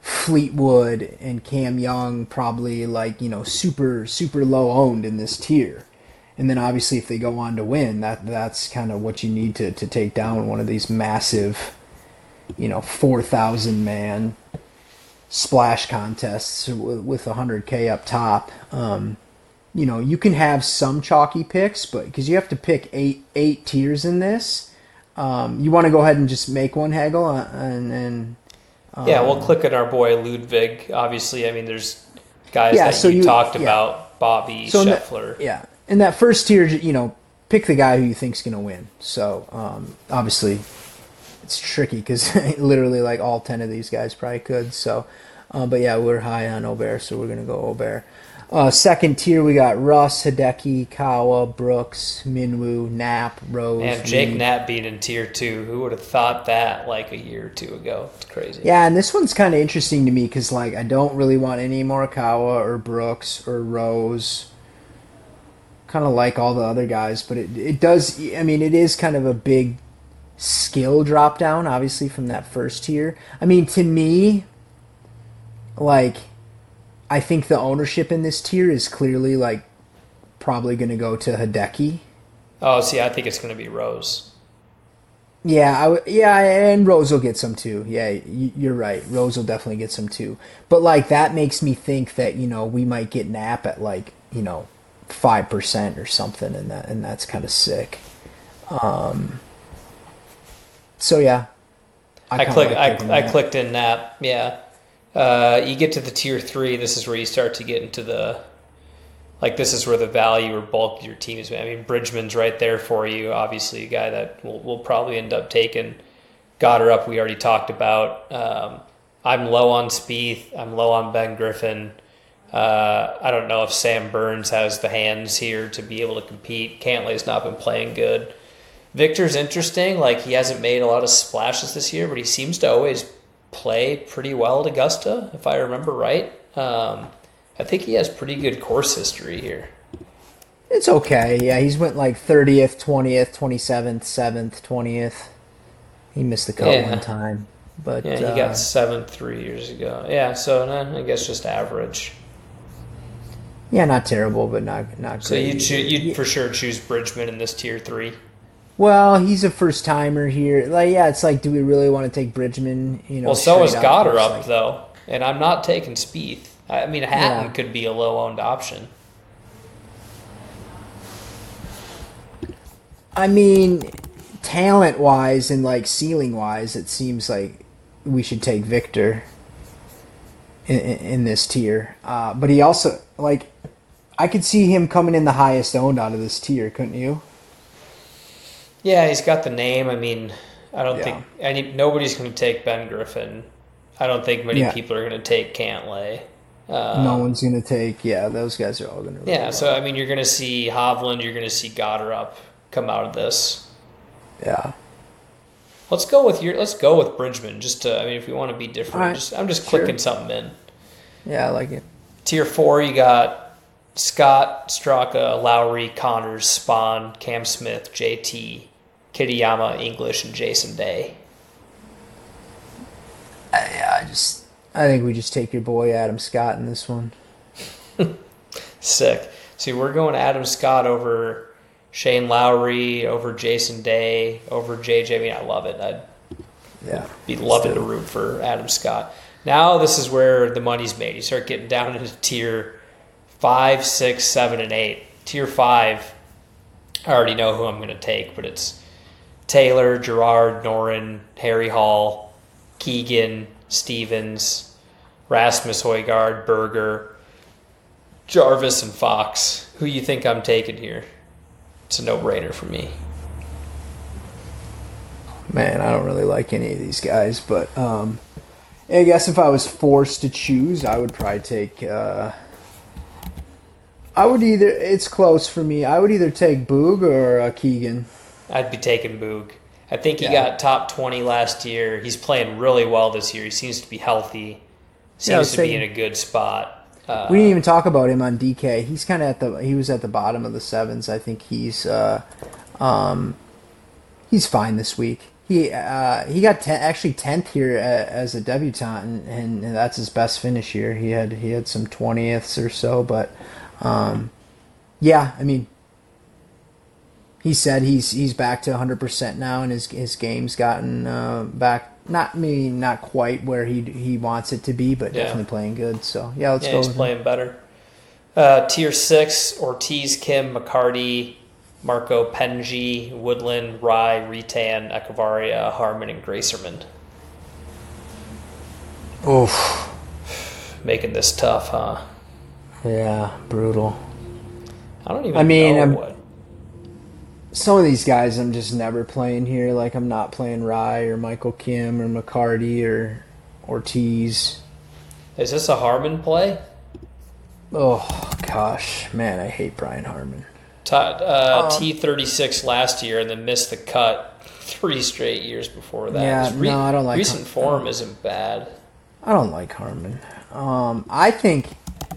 Fleetwood and Cam Young probably like, super, super low owned in this tier. And then obviously if they go on to win, that's kind of what you need to take down one of these massive, 4,000 man splash contests with 100K up top. You can have some chalky picks, but because you have to pick eight tiers in this, you want to go ahead and just make one, Hagel, and yeah, we'll click on our boy Ludwig. Obviously, I mean, there's guys that you talked about, Bobby, Scheffler. In that first tier, pick the guy who you think's going to win. So, obviously, it's tricky because literally like all 10 of these guys probably could. So, but yeah, we're high on Aubert, so we're going to go Aubert. Second tier, we got Russ, Hideki, Kawa, Brooks, Minwoo, Knapp, Rose. And Jake Knapp being in tier 2. Who would have thought that like a year or two ago? It's crazy. Yeah, and this one's kind of interesting to me because like I don't really want any more Kawa or Brooks or Rose. Kind of like all the other guys, but it does. I mean, it is kind of a big skill drop down, obviously from that first tier. I mean, to me, like, I think the ownership in this tier is clearly like probably going to go to Hideki. Oh, see, I think it's going to be Rose. Yeah, and Rose will get some too. Yeah, you're right. Rose will definitely get some too. But like that makes me think that we might get Knapp at like 5% or something, and that's kind of sick. So yeah, I clicked in Knapp. Yeah, you get to the tier 3. This is where you start to get into this is where the value or bulk of your team is. I mean, Bridgman's right there for you. Obviously, a guy that we'll probably end up taking. Goddard, we already talked about. I'm low on Spieth. I'm low on Ben Griffin. I don't know if Sam Burns has the hands here to be able to compete. Cantlay's not been playing good. Victor's interesting. Like, he hasn't made a lot of splashes this year, but he seems to always play pretty well at Augusta, if I remember right. I think he has pretty good course history here. It's okay. Yeah, he's went like 30th, 20th, 27th, 7th, 20th. He missed the cut one time. But yeah, he got 7th 3 years ago. Yeah, so I guess just average. Yeah, not terrible, but not great. So you'd for sure choose Bridgman in this tier 3? Well, he's a first-timer here. Like, yeah, it's like, do we really want to take Bridgman? Well, so is Goddard though. And I'm not taking Spieth. I mean, Hatton could be a low-owned option. I mean, talent-wise and, like, ceiling-wise, it seems like we should take Victor in this tier. But he also, like, I could see him coming in the highest owned out of this tier, couldn't you? Yeah, he's got the name. I mean, I don't think nobody's going to take Ben Griffin. I don't think many people are going to take Cantlay. No one's going to take, those guys are all going to. Yeah, so I mean, you're going to see Hovland, you're going to see Goddard come out of this. Yeah. Let's go with Bridgman. Just to, I mean, if we want to be different, right. I'm just clicking something in. Yeah, I like it. Tier 4, you got Scott, Straka, Lowry, Connors, Spahn, Cam Smith, JT, Kitayama, English, and Jason Day. I think we just take your boy Adam Scott in this one. Sick. See, we're going Adam Scott over Shane Lowry, over Jason Day, over JJ. I mean, I love it. I'd be loving to root for Adam Scott. Now this is where the money's made. You start getting down into tier 5, 6, 7, and 8. Tier 5, I already know who I'm going to take, but it's Taylor, Gerard, Noren, Harry Hall, Keegan, Stevens, Rasmus Højgaard, Berger, Jarvis, and Fox. Who you think I'm taking here? It's a no-brainer for me. Man, I don't really like any of these guys, but I guess if I was forced to choose, I would probably take... it's close for me. I would either take Boog or Keegan. I'd be taking Boog. I think he got top 20 last year. He's playing really well this year. He seems to be healthy. Seems to be in a good spot. We didn't even talk about him on DK. He's kind of he was at the bottom of the sevens. I think he's fine this week. He got actually 10th here as a debutant, and that's his best finish here. He had some 20ths or so, but yeah, I mean, he said he's back to 100% now, and his game's gotten back. Not quite where he wants it to be, but definitely playing good. So yeah, let's go. He's playing better. Tier 6: Ortiz, Kim, McCarty, Marco, Penji, Woodland, Rye, Retan, Echevarria, Harman, and Gracerman. Oof. Making this tough, huh? Yeah, brutal. I don't even know what. Some of these guys I'm just never playing here. Like, I'm not playing Rye or Michael Kim or McCarty or Ortiz. Is this a Harman play? Oh, gosh. Man, I hate Brian Harman. T36 last year and then missed the cut 3 straight years before that. Yeah, no, I don't like recent form isn't bad. I don't like Harman. I think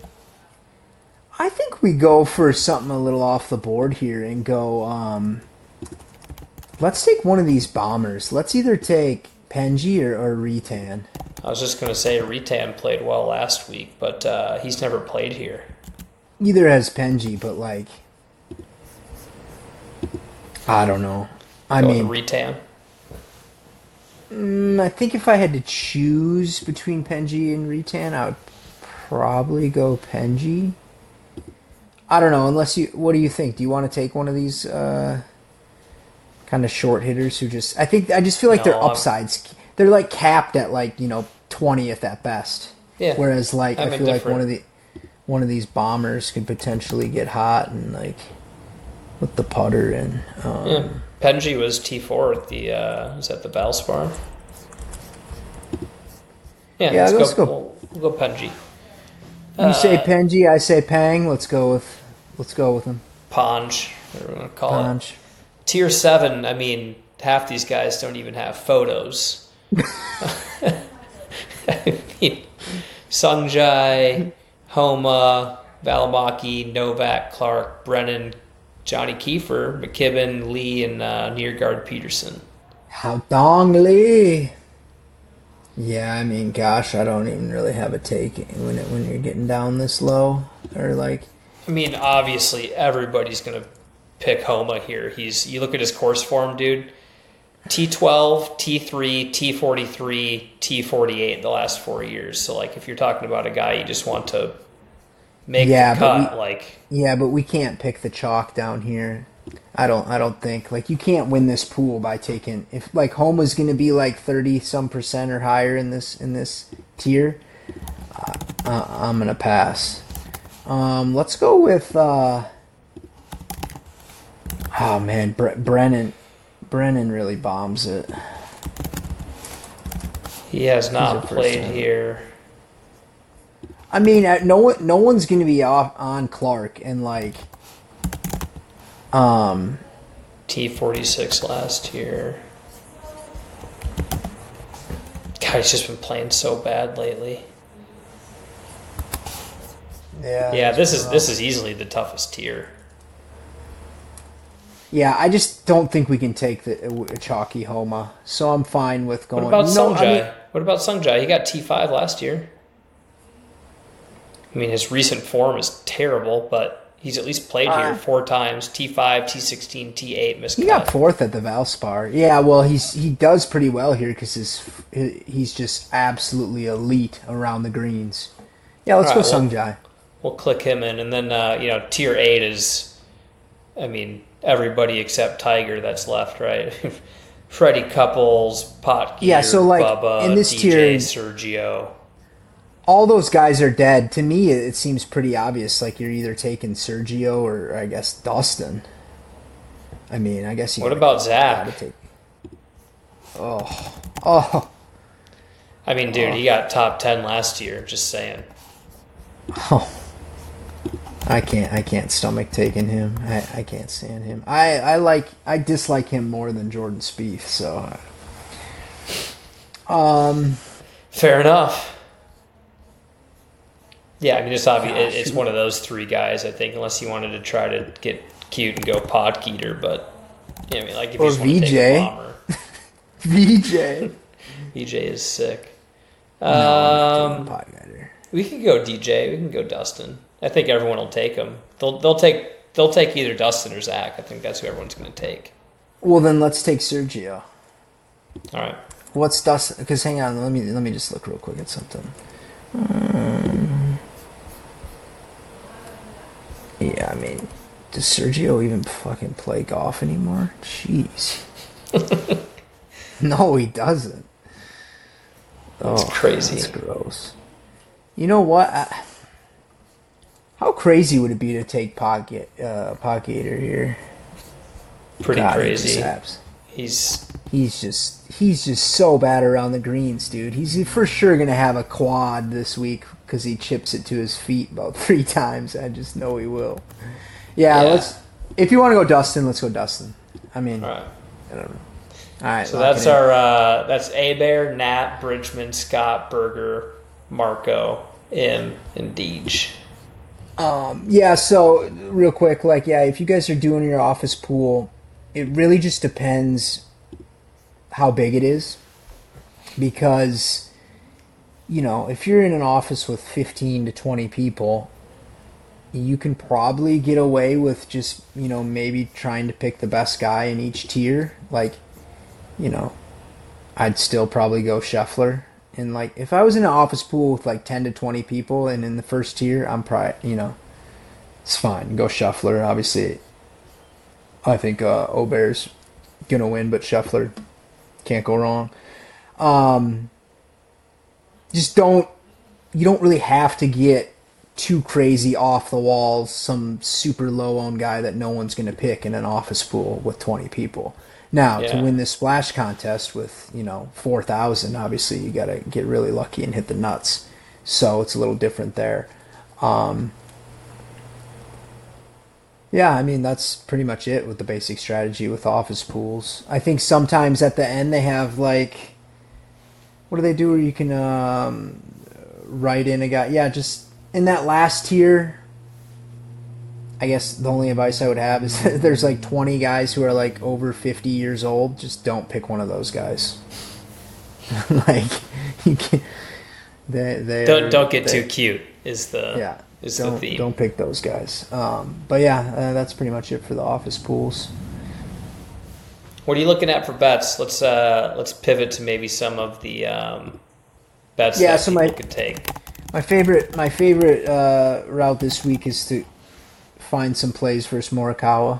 we go for something a little off the board here and go, let's take one of these bombers. Let's either take Penji or Retan. I was just going to say Retan played well last week, but he's never played here. Neither has Penji, but like, I don't know. I mean, Retan. I think if I had to choose between Penji and Retan, I would probably go Penji. I don't know, unless you... What do you think? Do you want to take one of these kind of short hitters who just... I just feel like their upsides... They're like capped at 20th at best. Yeah. Whereas I feel like one of these bombers could potentially get hot and with the putter and... yeah. Penji was T4 at the... is that the Valspar? Yeah, let's go. We'll go Penji. You say Penji, I say Pang. Let's go with him. Ponge, whatever you want to call Ponge. it. Tier 7, I mean, half these guys don't even have photos. I mean, Sungjai, Homa, Valimaki, Novak, Clark, Brennan, Johnny Kiefer, McKibben, Lee, and Nearguard Peterson. How dong Lee. Yeah, I mean, gosh, I don't even really have a take when you're getting down this low, or I mean, obviously, everybody's gonna pick Homa here. You look at his course form, dude. T12, T3, T43, T48 the last 4 years. So, if you're talking about a guy you just want to make the cut, yeah, but we can't pick the chalk down here. I don't think you can't win this pool by taking if Homa's going to be 30% or higher in this tier. I'm gonna pass. Let's go with oh man, Brennan really bombs it. He has not played here. I mean, no one's going to be off on Clark and T46 last year. God, he's just been playing so bad lately. Yeah, this is easily the toughest tier. Yeah, I just don't think we can take a chalky Homa, so I'm fine with going. What about Sungjai? What about Sungjai? He got T5 last year. I mean, his recent form is terrible, but he's at least played here 4 times. T5, T16, T8, miscut. He got 4th at the Valspar. Yeah, well, he does pretty well here because he's just absolutely elite around the greens. Yeah, let's go Sungjai. We'll click him in, and then tier 8 is, I mean, everybody except Tiger that's left, right? Freddie Couples, Potgear, Bubba, in this DJ, tier, Sergio. All those guys are dead. To me, it seems pretty obvious. You're either taking Sergio or, I guess, Dustin. I mean, I guess you. What about Zach? Oh. I mean, dude, he got top 10 last year. Just saying. Oh. I can't stomach taking him. I can't stand him. I dislike him more than Jordan Spieth. So. Fair enough. Yeah, I mean, it's obvious. It's one of those 3 guys, I think, unless you wanted to try to get cute and go Potgeeter, but yeah, I mean, if you just want to take a bomber. VJ. VJ is sick. No, I'm not doing Pod Guider. We could go DJ. We can go Dustin. I think everyone will take him. They'll take either Dustin or Zach. I think that's who everyone's going to take. Well, then let's take Sergio. All right. What's Dustin? Because hang on, let me just look real quick at something. Yeah, I mean, does Sergio even fucking play golf anymore? Jeez. No, he doesn't. That's crazy. That's gross. You know what? How crazy would it be to take Podgator here? Pretty crazy. He's just so bad around the greens, dude. He's for sure gonna have a quad this week because he chips it to his feet about 3 times. I just know he will. Yeah. Let's. If you want to go Dustin, let's go Dustin. I mean, all right. I don't know. All right. So that's our that's Abear, Nat, Bridgman, Scott, Berger, Marco, and Deej. Yeah. So real quick, if you guys are doing your office pool, it really just depends how big it is, because if you're in an office with 15 to 20 people, you can probably get away with just maybe trying to pick the best guy in each tier. I'd still probably go Scheffler. And if I was in an office pool with 10 to 20 people and in the first tier, I'm probably it's fine, go Scheffler. Obviously I think Aubert's gonna win, but Scheffler can't go wrong. You don't really have to get too crazy off the walls, some super low owned guy that no one's going to pick in an office pool with 20 people. Now, to win this splash contest with, 4,000, obviously you got to get really lucky and hit the nuts. So it's a little different there. Yeah, I mean, that's pretty much it with the basic strategy with office pools. I think sometimes at the end they have what do they do where you can write in a guy? Yeah, just in that last tier, I guess the only advice I would have is there's 20 guys who are over 50 years old. Just don't pick one of those guys. You can't. Don't get too cute is the the theme. Don't pick those guys. But yeah, that's pretty much it for the office pools. What are you looking at for bets? Let's pivot to maybe some of the bets that people could take. My favorite route this week is to find some plays versus Morikawa.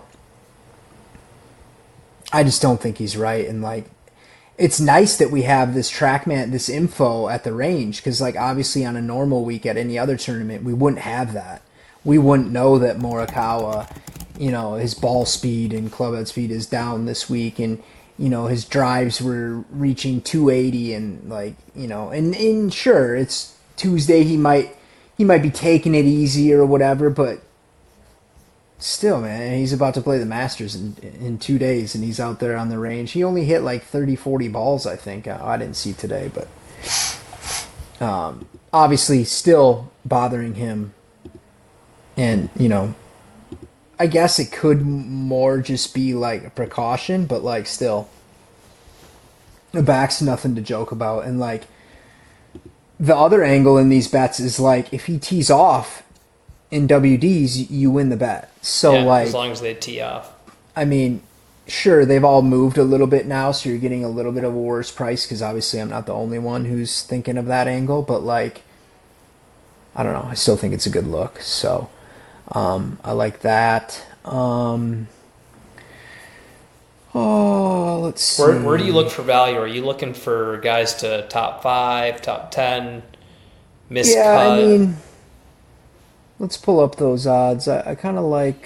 I just don't think he's right, and it's nice that we have this this info at the range, because obviously on a normal week at any other tournament we wouldn't have that. We wouldn't know that Morikawa, his ball speed and clubhead speed is down this week, and his drives were reaching 280, and and sure, it's Tuesday, he might be taking it easy or whatever, but still, man, he's about to play the Masters in 2 days, and he's out there on the range. He only hit 30, 40 balls, I think. I didn't see today, but obviously still bothering him. And, I guess it could more just be a precaution, but still, the back's nothing to joke about. And the other angle in these bets is if he tees off in WDs, you win the bet. So as long as they tee off. I mean, sure, they've all moved a little bit now, so you're getting a little bit of a worse price, because obviously I'm not the only one who's thinking of that angle, but I don't know, I still think it's a good look. So I like that. Let's see. Where do you look for value? Are you looking for guys to top 5, top 10, miscut? Yeah, I mean, let's pull up those odds. I kind of like...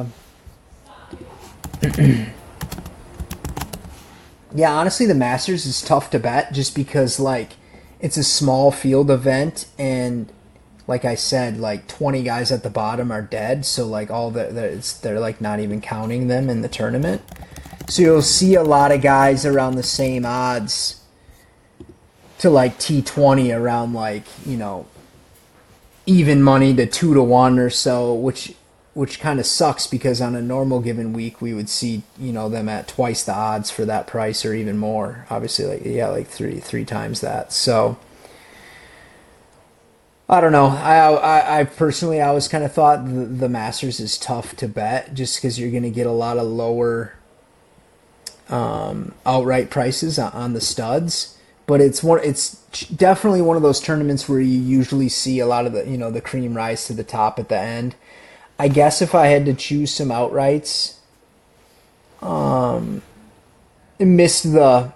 yeah, honestly, the Masters is tough to bet just because, it's a small field event, and like I said, 20 guys at the bottom are dead, so, they're, not even counting them in the tournament. So you'll see a lot of guys around the same odds to, T20 around, even money to 2 to 1 or so, which which kind of sucks because on a normal given week we would see, you know, them at twice the odds for that price or even more. Obviously, like three times that. So I don't know. I personally always kind of thought the Masters is tough to bet just because you're going to get a lot of lower outright prices on the studs. But it's definitely one of those tournaments where you usually see a lot of the, you know, the cream rise to the top at the end. I guess if I had to choose some outrights, missed the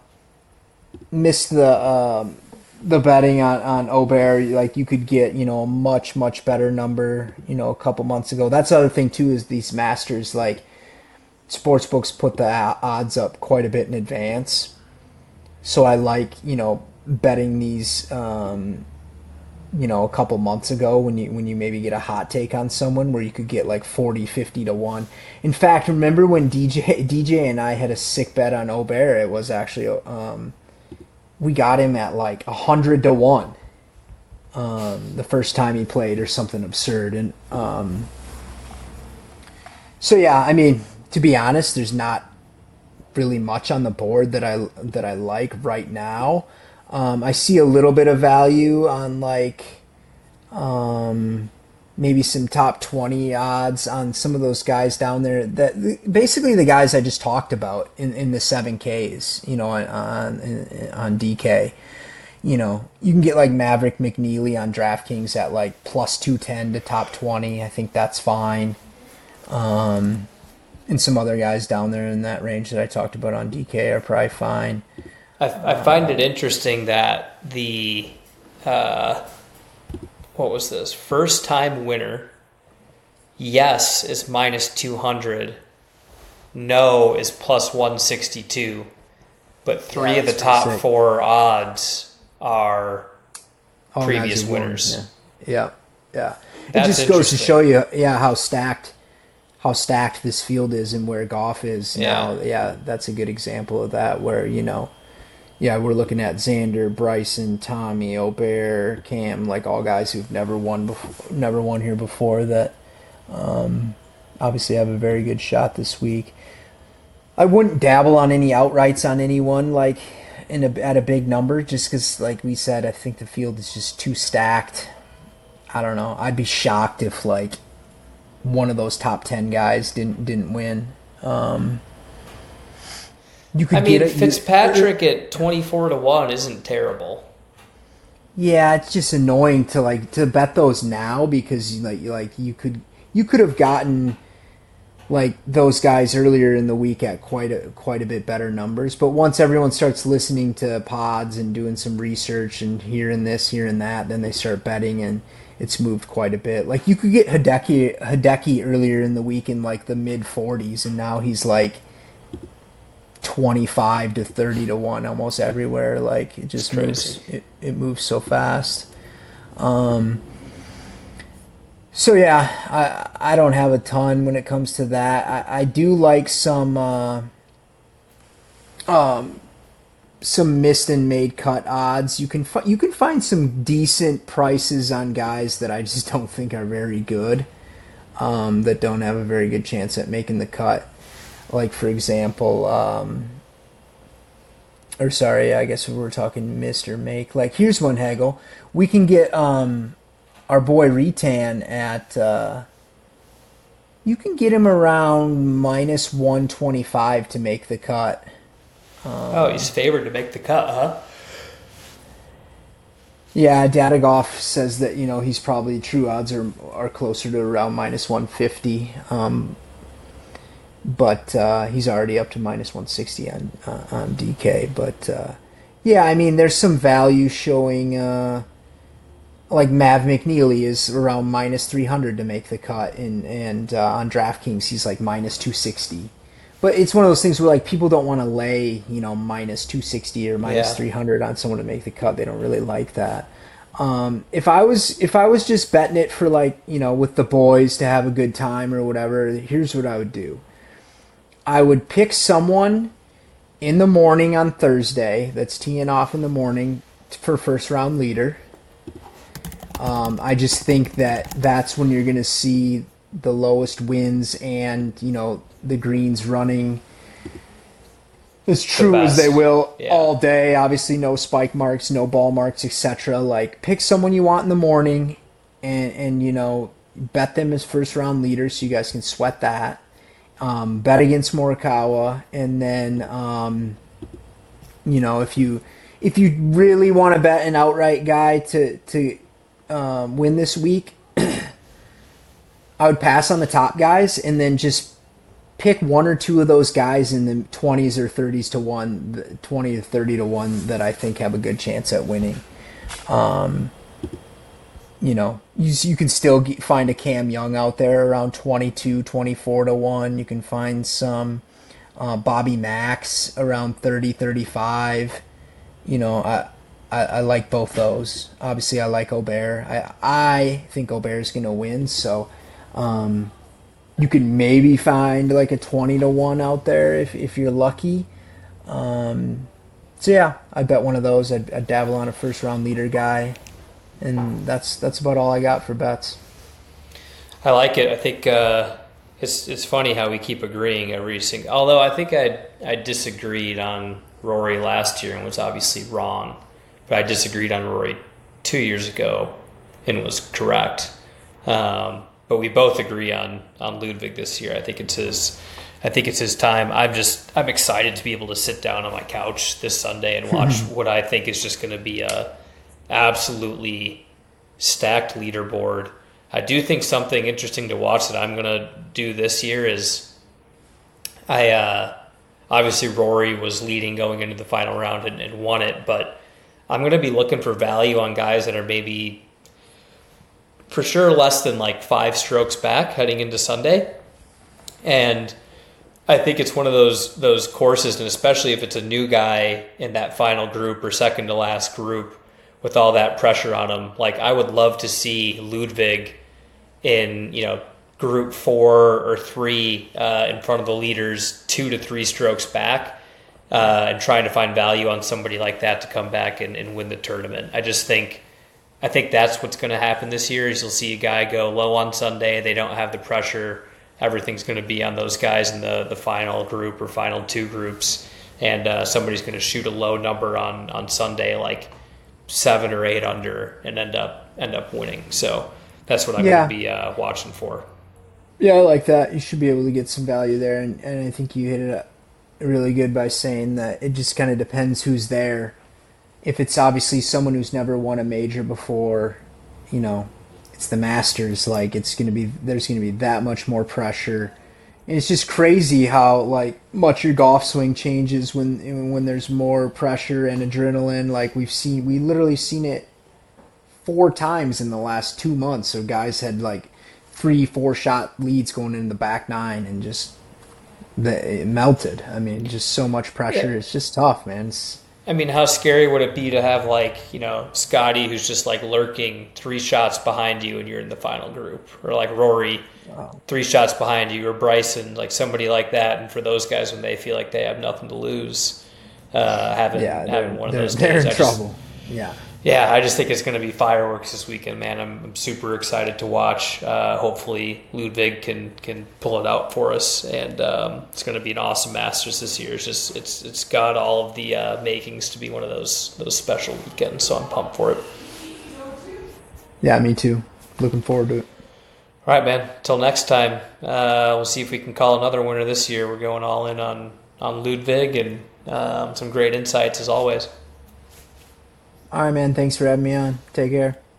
betting on Aubert. Like you could get, you know, a much better number, you know, a couple months ago. That's the other thing too, is these Masters, like sportsbooks put the odds up quite a bit in advance. So I like, you know, betting these, you know, a couple months ago when you maybe get a hot take on someone where you could get like 40, 50 to 1. In fact, remember when DJ and I had a sick bet on Aubert? It was actually, we got him at like 100 to 1 the first time he played or something absurd. And so yeah, I mean, to be honest, there's not really much on the board that I like right now. I see a little bit of value on like maybe some top 20 odds on some of those guys down there, that basically the guys I just talked about in the 7Ks, you know, on DK. You know, you can get like Maverick McNeely on DraftKings at like plus 210 to top 20. I think that's fine. And some other guys down there in that range that I talked about on DK are probably fine. I find it interesting that the what was this? First time winner, yes, is minus 200. No is plus 162. But three of the top four odds are previous winners. Yeah. It just goes to show you, how stacked this field is and where golf is now. Yeah, that's a good example of that, where, you know, we're looking at Xander, Bryson, Tommy, Aubert, Cam, like all guys who've never won here before that obviously have a very good shot this week. I wouldn't dabble on any outrights on anyone like at a big number, just because, like we said, I think the field is just too stacked. I don't know. I'd be shocked if like one of those top 10 guys didn't win. Fitzpatrick at 24 to 1 isn't terrible. Yeah, it's just annoying to bet those now, because like you could have gotten like those guys earlier in the week at quite a bit better numbers. But once everyone starts listening to pods and doing some research and hearing this, hearing that, then they start betting, and it's moved quite a bit. Like you could get Hideki earlier in the week in like the mid 40s, and now he's like 25 to 30 to 1 almost everywhere. Like it just moves. It moves so fast. So yeah, I don't have a ton when it comes to that. I do like some missed and made cut odds. You can find some decent prices on guys that I just don't think are very good, that don't have a very good chance at making the cut. Like, for example, I guess we're talking missed or make. Like, here's one, Hagel. We can get our boy Retan at, you can get him around minus 125 to make the cut. He's favored to make the cut, huh? Yeah, Datagoff says that, you know, he's probably true odds are closer to around minus 150. But he's already up to minus 160 on DK. But yeah, I mean, there's some value showing. Like Mav McNeely is around minus 300 to make the cut, and on DraftKings he's like minus 260. But it's one of those things where like people don't want to lay, you know, minus 260 or minus 300 on someone to make the cut. They don't really like that. If I was just betting it for, like, you know, with the boys to have a good time or whatever, here's what I would do. I would pick someone in the morning on Thursday that's teeing off in the morning for first round leader. I just think that's when you're going to see the lowest wins and, the greens running as true as they will all day. Obviously no spike marks, no ball marks, etc. Like, pick someone you want in the morning and bet them as first round leaders so you guys can sweat that. Bet against Morikawa, and then if you really want to bet an outright guy to win this week, I would pass on the top guys and then just pick one or two of those guys in the 20s or 30s to 1, 20 to 30 to 1 that I think have a good chance at winning. You can still find a Cam Young out there around 22, 24 to 1. You can find some Bobby Max around 30, 35. I like both those. Obviously, I like Aubert. I think Aubert is going to win, so you could maybe find like a 20 to 1 out there if you're lucky. So yeah, I bet one of those. I'd dabble on a first round leader guy, and that's about all I got for bets. I like it. I think it's funny how we keep agreeing every single. Although I think I disagreed on Rory last year and was obviously wrong, but I disagreed on Rory 2 years ago and was correct. But we both agree on Ludwig this year. I think it's his time. I'm excited to be able to sit down on my couch this Sunday and watch what I think is just going to be a absolutely stacked leaderboard. I do think something interesting to watch that I'm going to do this year is obviously Rory was leading going into the final round and won it, but I'm going to be looking for value on guys that are maybe for sure less than like 5 strokes back heading into Sunday. And I think it's one of those courses, and especially if it's a new guy in that final group or second to last group with all that pressure on him. Like, I would love to see Ludwig in, group 4 or 3 in front of the leaders 2 to 3 strokes back and trying to find value on somebody like that to come back and win the tournament. I think that's what's going to happen this year is you'll see a guy go low on Sunday. They don't have the pressure. Everything's going to be on those guys in the final group or final 2 groups. And somebody's going to shoot a low number on Sunday, like 7 or 8 under, and end up winning. So that's what I'm going to be watching for. Yeah, I like that. You should be able to get some value there. And I think you hit it really good by saying that it just kind of depends who's there. If it's obviously someone who's never won a major before, it's the Masters, like there's going to be that much more pressure. And it's just crazy how much your golf swing changes when there's more pressure and adrenaline. Like we literally seen it 4 times in the last 2 months. So guys had 3-4 shot leads going into the back 9 and just it melted. I mean, just so much pressure. Yeah. It's just tough, man. How scary would it be to have Scotty who's just lurking 3 shots behind you and you're in the final group, or Rory 3 shots behind you, or Bryson, somebody like that. And for those guys, when they feel like they have nothing to lose, having one of those days, they're in trouble. Yeah, I just think it's going to be fireworks this weekend, man. I'm super excited to watch. Hopefully Ludwig can pull it out for us, and it's going to be an awesome Masters this year. It's got all of the makings to be one of those special weekends, so I'm pumped for it. Yeah, me too. Looking forward to it. All right, man. Till next time, we'll see if we can call another winner this year. We're going all in on Ludwig, and some great insights as always. All right, man. Thanks for having me on. Take care.